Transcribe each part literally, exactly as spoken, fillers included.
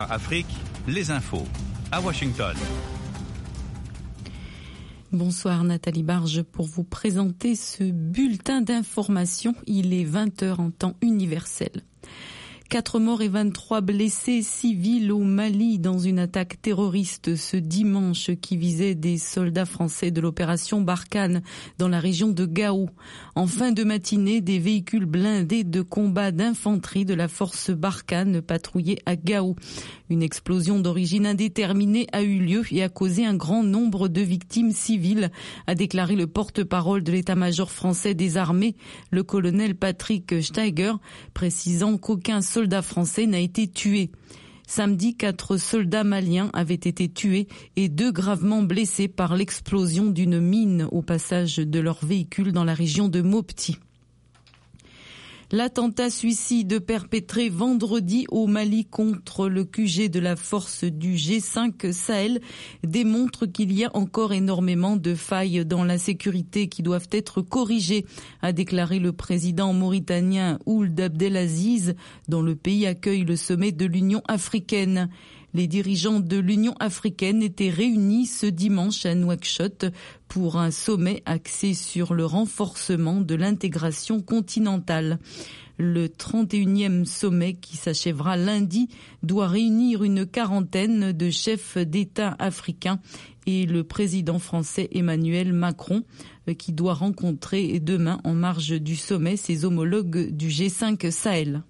Afrique, les infos à Washington. Bonsoir Nathalie Barge pour vous présenter ce bulletin d'information. Il est vingt heures en temps universel. Quatre morts et vingt-trois blessés civils au Mali dans une attaque terroriste ce dimanche qui visait des soldats français de l'opération Barkhane dans la région de Gao. En fin de matinée, des véhicules blindés de combat d'infanterie de la force Barkhane patrouillaient à Gao. Une explosion d'origine indéterminée a eu lieu et a causé un grand nombre de victimes civiles, a déclaré le porte-parole de l'état-major français des armées, le colonel Patrick Steiger, précisant qu'aucun soldat français n'a été tué. Samedi, quatre soldats maliens avaient été tués et deux gravement blessés par l'explosion d'une mine au passage de leur véhicule dans la région de Mopti. L'attentat suicide perpétré vendredi au Mali contre le Q G de la force du G cinq Sahel démontre qu'il y a encore énormément de failles dans la sécurité qui doivent être corrigées, a déclaré le président mauritanien Ould Abdelaziz, dont le pays accueille le sommet de l'Union africaine. Les dirigeants de l'Union africaine étaient réunis ce dimanche à Nouakchott pour un sommet axé sur le renforcement de l'intégration continentale. Le trente et unième sommet qui s'achèvera lundi doit réunir une quarantaine de chefs d'État africains et le président français Emmanuel Macron qui doit rencontrer demain en marge du sommet ses homologues du G cinq Sahel.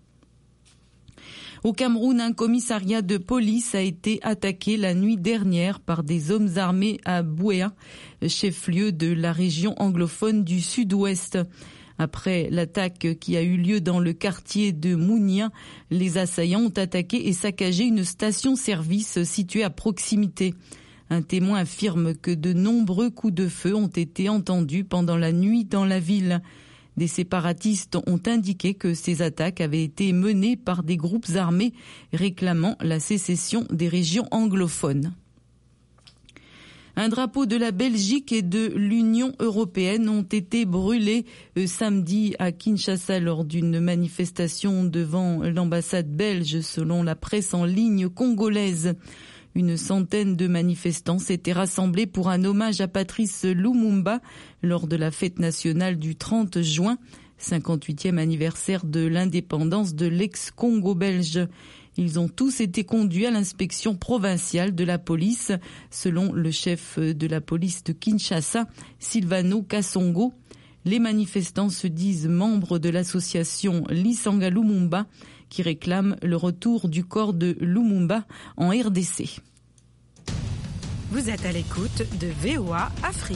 Au Cameroun, un commissariat de police a été attaqué la nuit dernière par des hommes armés à Bouéa, chef-lieu de la région anglophone du sud-ouest. Après l'attaque qui a eu lieu dans le quartier de Mounia, les assaillants ont attaqué et saccagé une station-service située à proximité. Un témoin affirme que de nombreux coups de feu ont été entendus pendant la nuit dans la ville. Des séparatistes ont indiqué que ces attaques avaient été menées par des groupes armés réclamant la sécession des régions anglophones. Un drapeau de la Belgique et de l'Union européenne ont été brûlés samedi à Kinshasa lors d'une manifestation devant l'ambassade belge selon la presse en ligne congolaise. Une centaine de manifestants s'étaient rassemblés pour un hommage à Patrice Lumumba lors de la fête nationale du trente juin, cinquante-huitième anniversaire de l'indépendance de l'ex-Congo belge. Ils ont tous été conduits à l'inspection provinciale de la police, selon le chef de la police de Kinshasa, Silvano Kasongo. Les manifestants se disent membres de l'association Lisanga Lumumba, qui réclame le retour du corps de Lumumba en R D C. Vous êtes à l'écoute de V O A Afrique.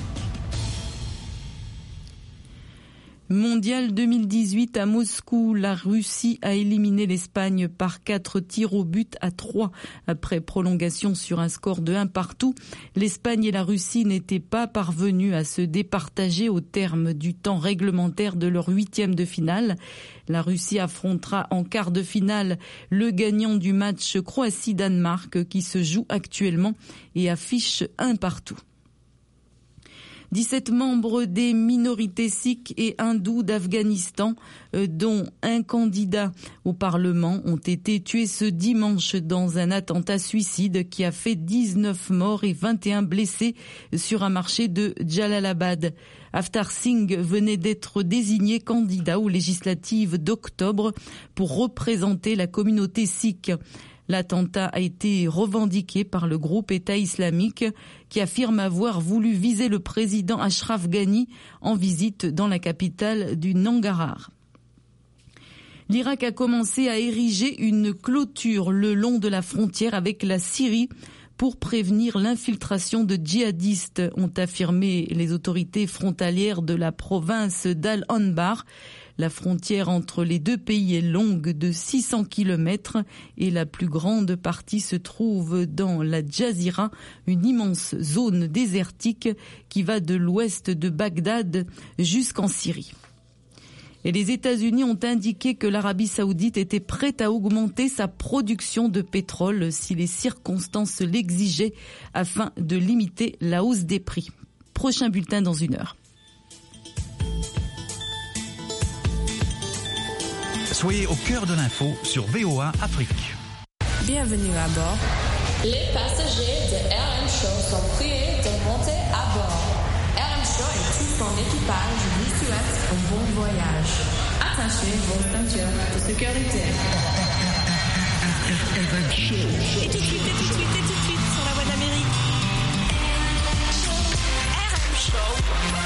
Mondial deux mille dix-huit à Moscou, la Russie a éliminé l'Espagne par quatre tirs au but à trois après prolongation sur un score de un partout. L'Espagne et la Russie n'étaient pas parvenus à se départager au terme du temps réglementaire de leur huitième de finale. La Russie affrontera en quart de finale le gagnant du match Croatie-Danemark qui se joue actuellement et affiche un partout. dix-sept membres des minorités sikhes et hindous d'Afghanistan, euh, dont un candidat au Parlement, ont été tués ce dimanche dans un attentat suicide qui a fait dix-neuf morts et vingt et un blessés sur un marché de Jalalabad. Avtar Singh venait d'être désigné candidat aux législatives d'octobre pour représenter la communauté sikh. L'attentat a été revendiqué par le groupe État islamique qui affirme avoir voulu viser le président Ashraf Ghani en visite dans la capitale du Nangarhar. L'Irak a commencé à ériger une clôture le long de la frontière avec la Syrie pour prévenir l'infiltration de djihadistes, ont affirmé les autorités frontalières de la province d'Al-Anbar. La frontière entre les deux pays est longue de six cents kilomètres et la plus grande partie se trouve dans la Jazira, une immense zone désertique qui va de l'ouest de Bagdad jusqu'en Syrie. Et les États-Unis ont indiqué que l'Arabie saoudite était prête à augmenter sa production de pétrole si les circonstances l'exigeaient afin de limiter la hausse des prix. Prochain bulletin dans une heure. Soyez au cœur de l'info sur V O A Afrique. Bienvenue à bord. Les passagers de R M Show sont priés de monter à bord. R M Show et tout son équipage vous souhaitent un bon voyage. Attachez vos ceintures de sécurité. Et tout de suite, et tout de suite, et tout de suite sur la voie d'Amérique. R M Show.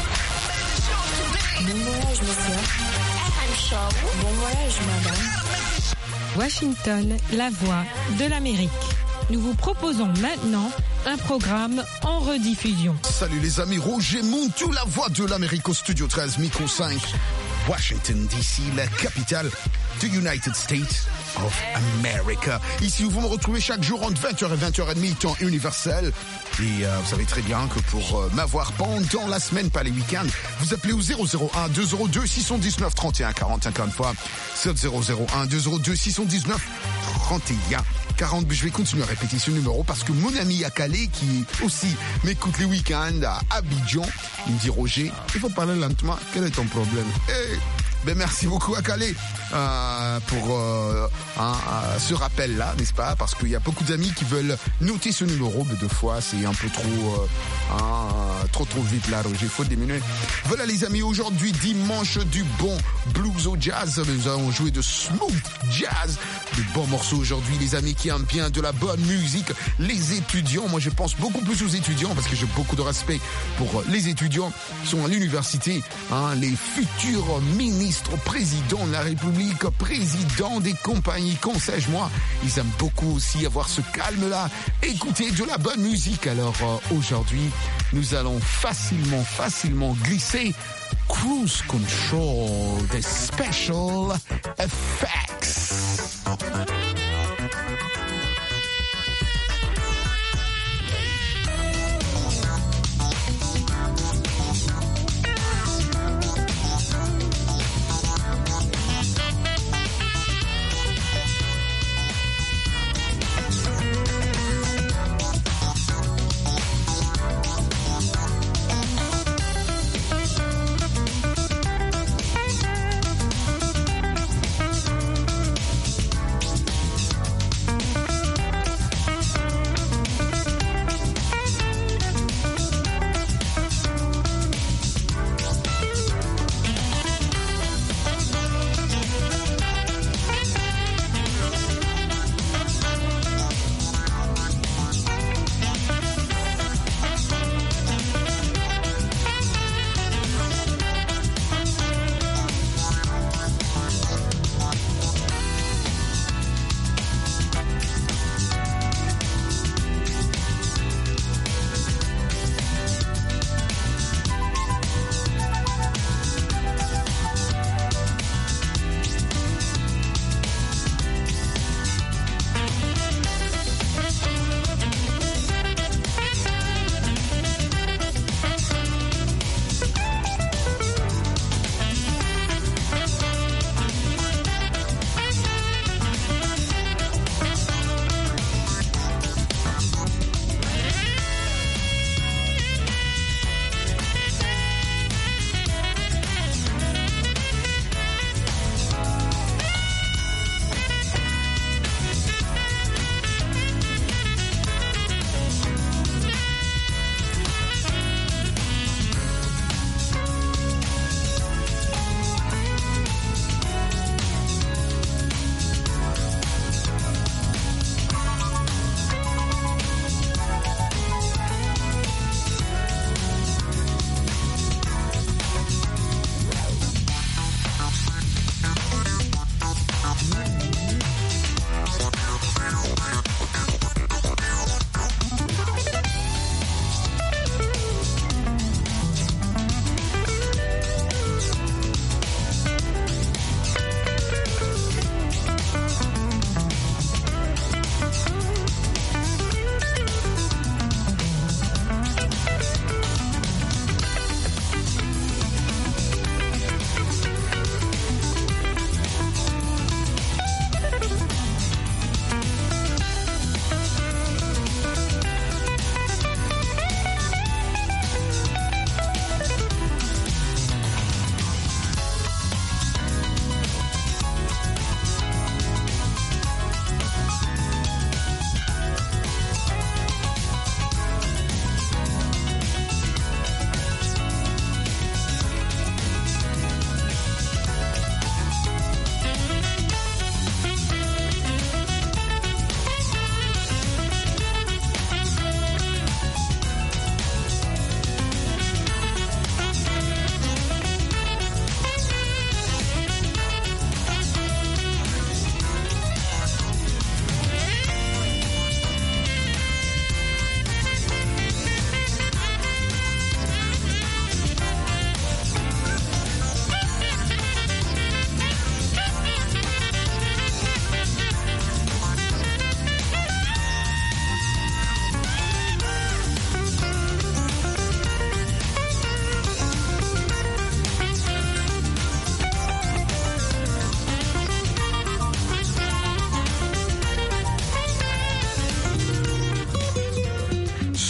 Bon voyage, monsieur. R M Show. Bon voyage, madame. Washington, la voix de l'Amérique. Nous vous proposons maintenant un programme en rediffusion. Salut les amis, Roger Montou, la voix de l'Amérique au studio treize, micro cinq, Washington D C, la capitale du United States of America. Ici où vous me retrouvez chaque jour entre vingt heures et vingt heures trente, temps universel. Et euh, vous savez très bien que pour euh, m'avoir pendant la semaine, pas les week-ends, vous appelez au zéro zéro un deux zéro deux six un neuf trente et un quarante, encore une fois, c'est zéro zéro un deux zéro deux six un neuf trente et un quarante. Je vais continuer à répéter ce numéro parce que mon ami à Calais, qui aussi m'écoute les week-ends à Abidjan, il me dit: Roger, il faut parler lentement, quel est ton problème? Hey, ben merci beaucoup à Calais euh, pour euh, hein, euh, ce rappel-là, n'est-ce pas? Parce qu'il y a beaucoup d'amis qui veulent noter ce numéro, mais deux fois c'est un peu trop, euh, hein, trop trop vite là, Roger, il faut diminuer. Voilà les amis, aujourd'hui dimanche du bon blues au jazz, nous allons jouer de smooth jazz, de bons morceaux aujourd'hui, les amis qui aiment bien de la bonne musique, les étudiants, moi je pense beaucoup plus aux étudiants parce que j'ai beaucoup de respect pour les étudiants qui sont à l'université, hein, les futurs ministres, président de la République, président des compagnies, qu'en sais-je moi, ils aiment beaucoup aussi avoir ce calme-là, écouter de la bonne musique. Alors euh, aujourd'hui, nous allons facilement, facilement glisser Cruise Control des Special Effects.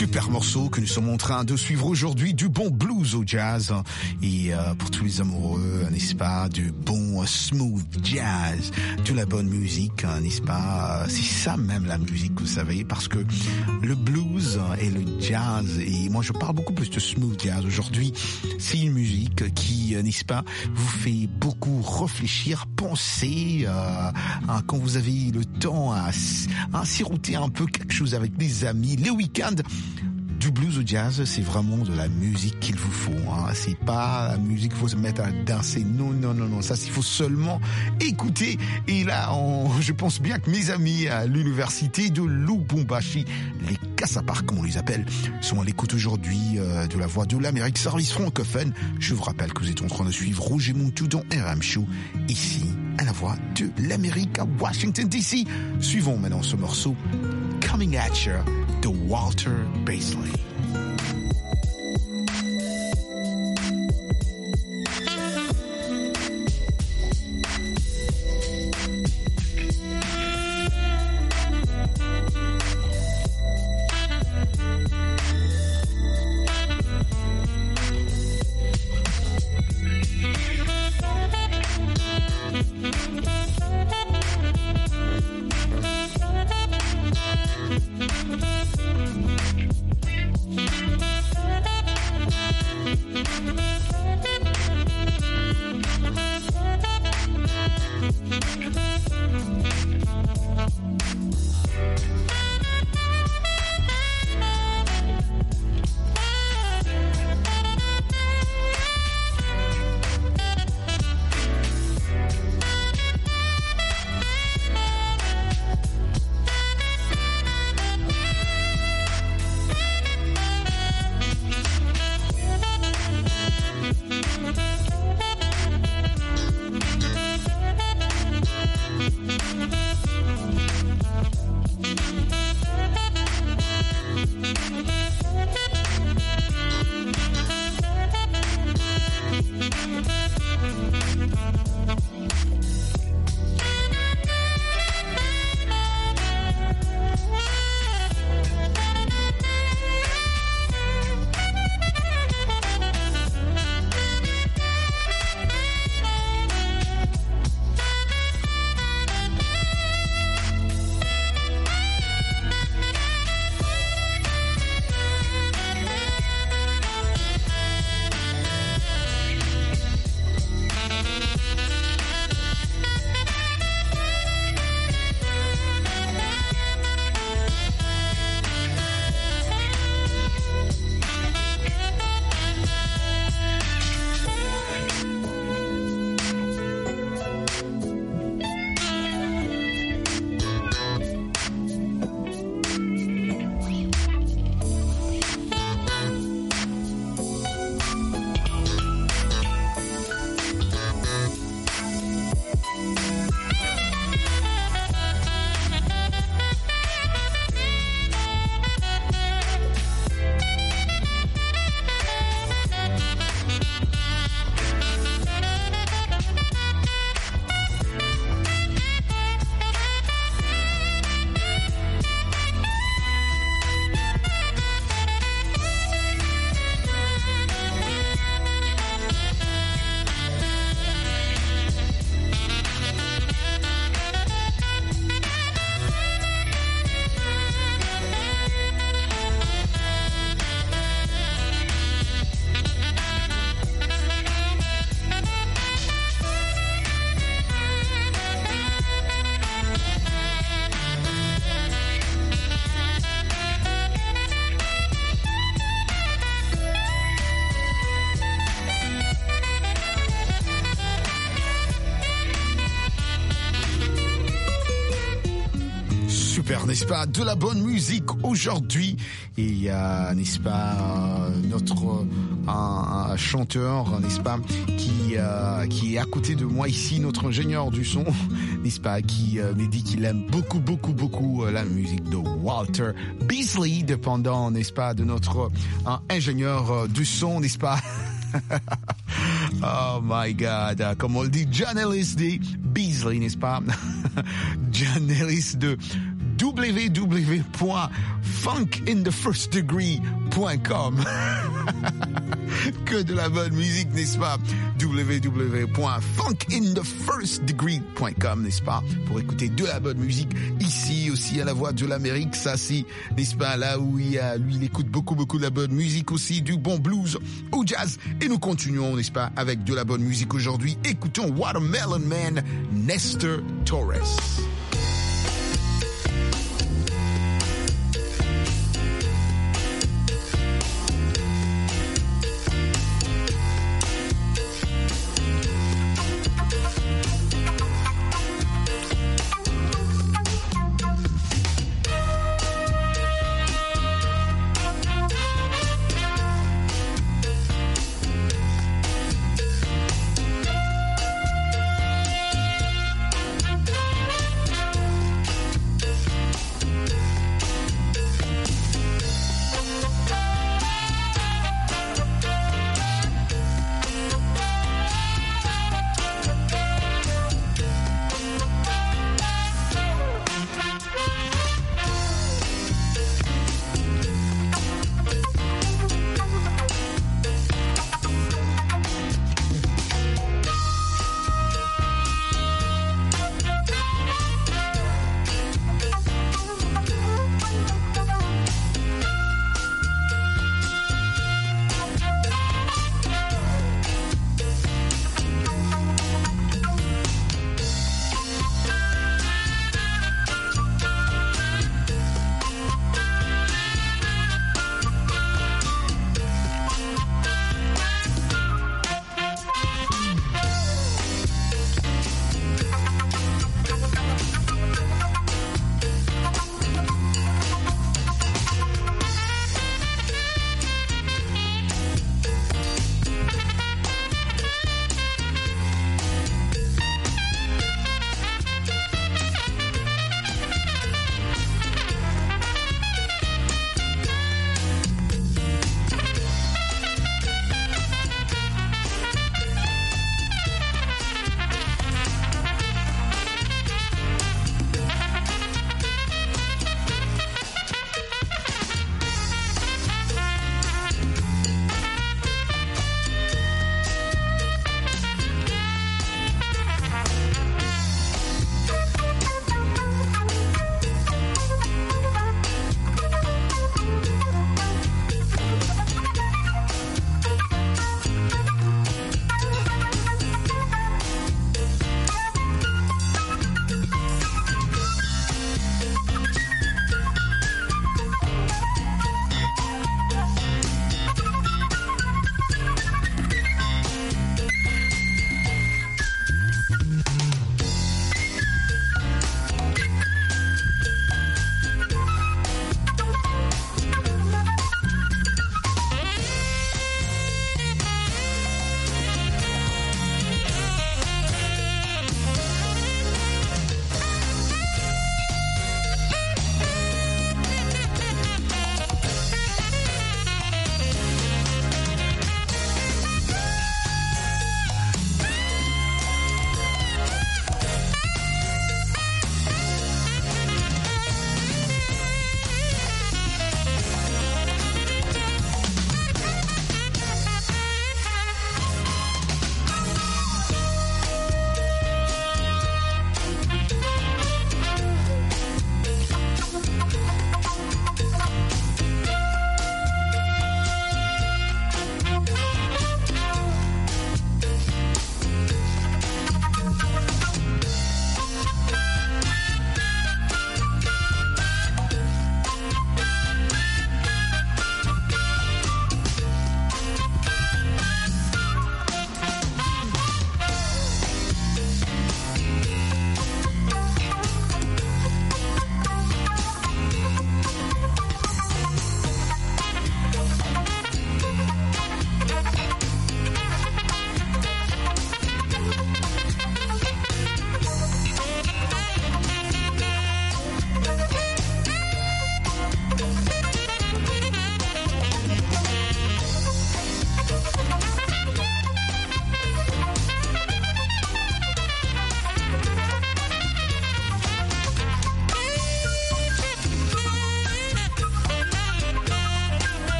Super morceau que nous sommes en train de suivre aujourd'hui, du bon blues au jazz et euh, pour tous les amoureux, n'est-ce pas, du bon smooth jazz, de la bonne musique, n'est-ce pas, c'est ça même la musique, vous savez, parce que le blues et le jazz, et moi je parle beaucoup plus de smooth jazz aujourd'hui, c'est une musique qui, n'est-ce pas, vous fait beaucoup réfléchir, penser, euh, hein, quand vous avez le temps à, à siroter un peu quelque chose avec des amis, les week-ends. Du blues au jazz, c'est vraiment de la musique qu'il vous faut. Hein. C'est pas la musique qu'il faut se mettre à danser. Non, non, non, non. Ça, il faut seulement écouter. Et là, on, je pense bien que mes amis à l'université de Lubumbashi, les Kassaparks, comme on les appelle, sont à l'écoute aujourd'hui euh, de la Voix de l'Amérique, service francophone. Je vous rappelle que vous êtes en train de suivre Roger Montou dans R M Show, ici, à la Voix de l'Amérique, à Washington D C. Suivons maintenant ce morceau, Coming at You, de Walter Beasley. N'est-ce pas, de la bonne musique aujourd'hui. Et il y a, n'est-ce pas, notre un, un chanteur, n'est-ce pas, qui euh, qui est à côté de moi ici, notre ingénieur du son, n'est-ce pas, qui euh, me dit qu'il aime beaucoup, beaucoup, beaucoup euh, la musique de Walter Beasley, dépendant, n'est-ce pas, de notre un ingénieur euh, du son, n'est-ce pas. Oh my God, comme on le dit, John Ellis de Beasley, n'est-ce pas? John Ellis de w w w point funk in the first degree point com. Que de la bonne musique, n'est-ce pas? w w w point funk in the first degree point com, n'est-ce pas? Pour écouter de la bonne musique ici aussi à la Voix de l'Amérique. Ça, c'est, n'est-ce pas, là où il, a, lui, il écoute beaucoup, beaucoup de la bonne musique aussi, du bon blues au jazz. Et nous continuons, n'est-ce pas, avec de la bonne musique aujourd'hui. Écoutons Watermelon Man, Nestor Torres.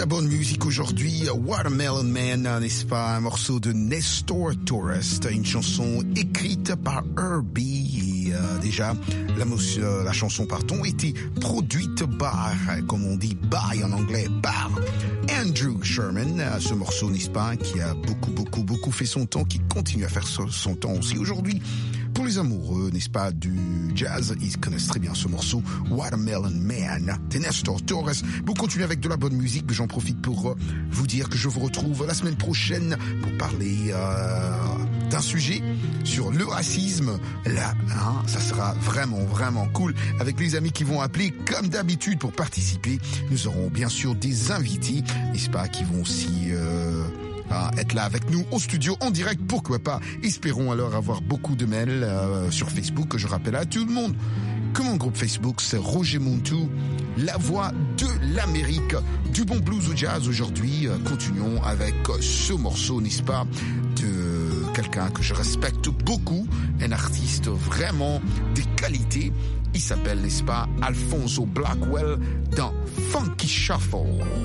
la bonne musique aujourd'hui, Watermelon Man, n'est-ce pas, un morceau de Nestor Torres, une chanson écrite par Herbie, et euh, déjà, la, euh, la chanson, pardon, était produite par, comme on dit, by en anglais, par Andrew Sherman, ce morceau, n'est-ce pas, qui a beaucoup, beaucoup, beaucoup fait son temps, qui continue à faire son temps aussi aujourd'hui. Pour les amoureux, n'est-ce pas, du jazz, ils connaissent très bien ce morceau, Watermelon Man, de Nestor Torres. Vous continuez avec de la bonne musique, mais j'en profite pour vous dire que je vous retrouve la semaine prochaine pour parler euh, d'un sujet sur le racisme. Là, hein, ça sera vraiment, vraiment cool. Avec les amis qui vont appeler, comme d'habitude, pour participer. Nous aurons bien sûr des invités, n'est-ce pas, qui vont aussi... Euh, à être là avec nous au studio en direct, pourquoi pas. Espérons alors avoir beaucoup de mails euh, sur Facebook, que je rappelle à tout le monde que mon groupe Facebook c'est Roger Montou, la voix de l'Amérique, du bon blues au jazz aujourd'hui. Euh, continuons avec ce morceau, n'est-ce pas, de quelqu'un que je respecte beaucoup, un artiste vraiment de qualité. Il s'appelle, n'est-ce pas, Alfonso Blackwell dans Funky Shuffle.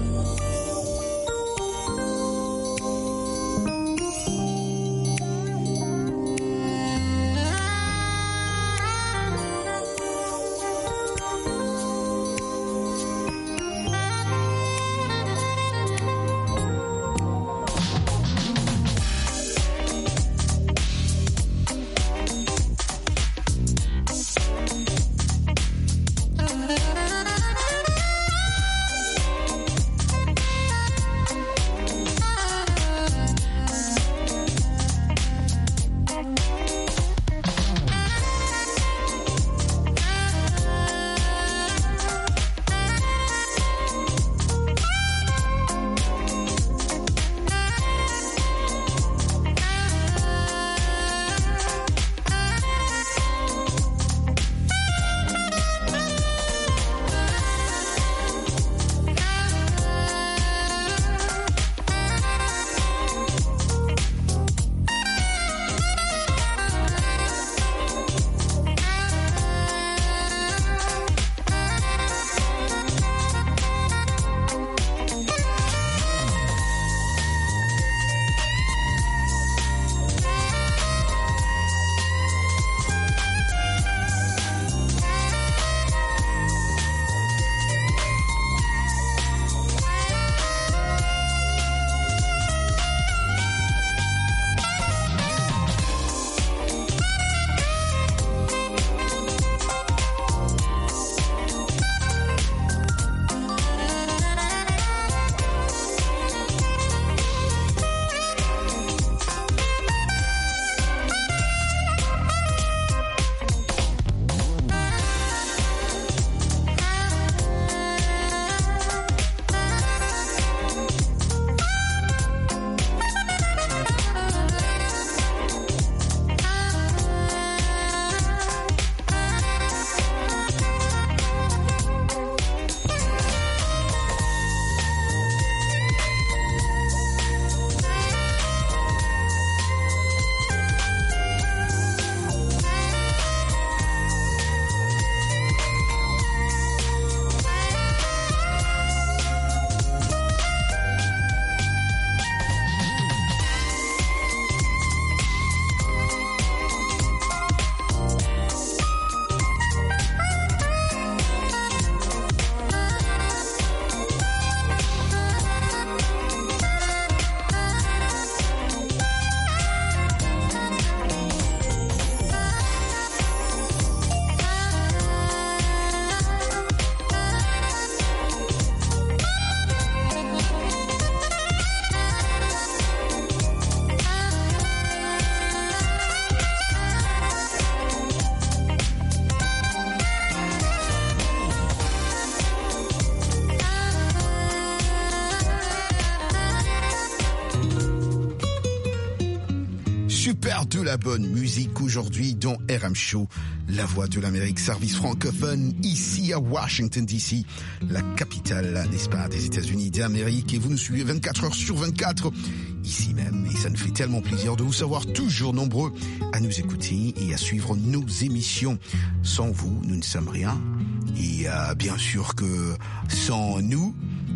Super de la bonne musique aujourd'hui dans R M Show, la voix de l'Amérique, service francophone ici à Washington D C, la capitale, n'est-ce pas, des États-Unis d'Amérique. Et vous nous suivez vingt-quatre heures sur vingt-quatre ici même. Et ça nous fait tellement plaisir de vous savoir toujours nombreux à nous écouter et à suivre nos émissions. Sans vous, nous ne sommes rien. Et euh, bien sûr que sans nous,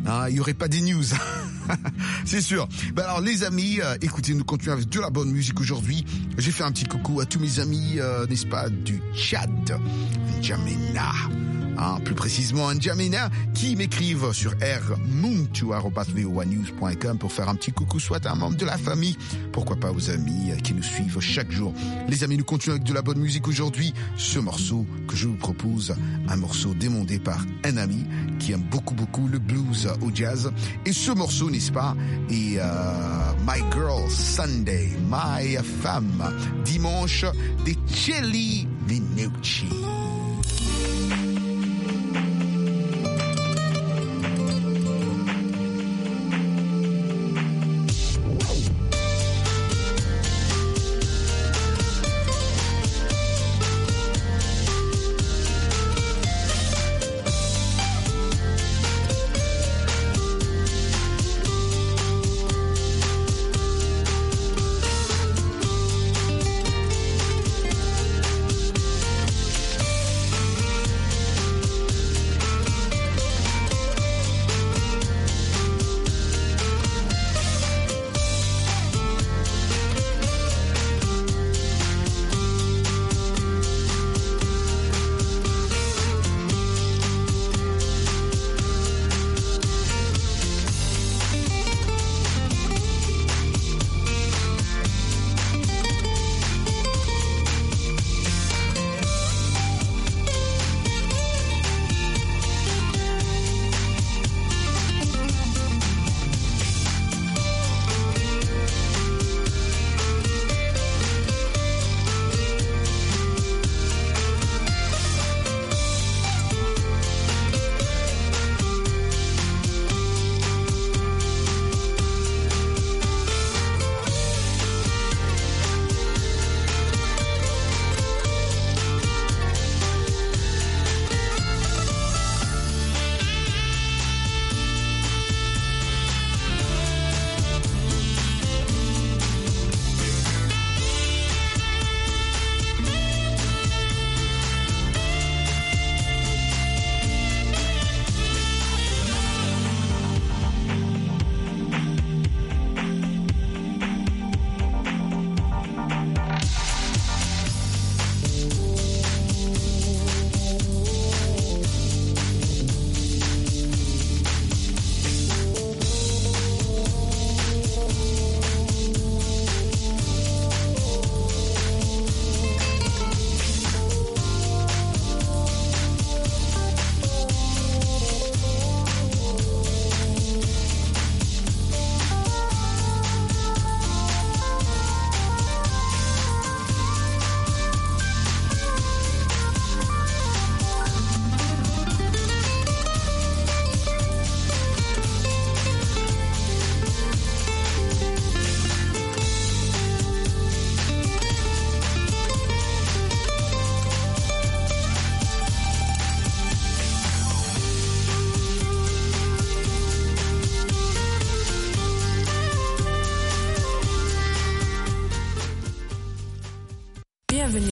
Hein, il y aurait pas des news. C'est sûr. Ben alors les amis, euh, écoutez, nous continuons avec de la bonne musique aujourd'hui. J'ai fait un petit coucou à tous mes amis, euh, n'est-ce pas, du Tchad, N'Djamena. Hein, plus précisément N'Djamena, qui m'écrivent sur r muntu arobase v o a news point com pour faire un petit coucou soit à un membre de la famille, pourquoi pas aux amis qui nous suivent chaque jour. Les amis, nous continuons avec de la bonne musique aujourd'hui. Ce morceau que je vous propose, un morceau démandé par un ami qui aime beaucoup beaucoup le blues au jazz. Et ce morceau, n'est-ce pas, est euh, My Girl Sunday, My Femme, dimanche des Chelly Minucci.